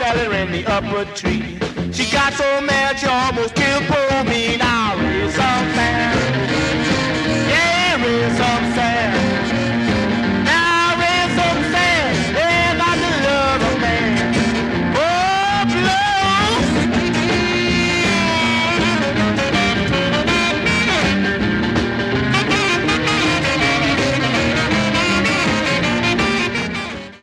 cellar in the upper tree. She got so mad she almost killed poor me.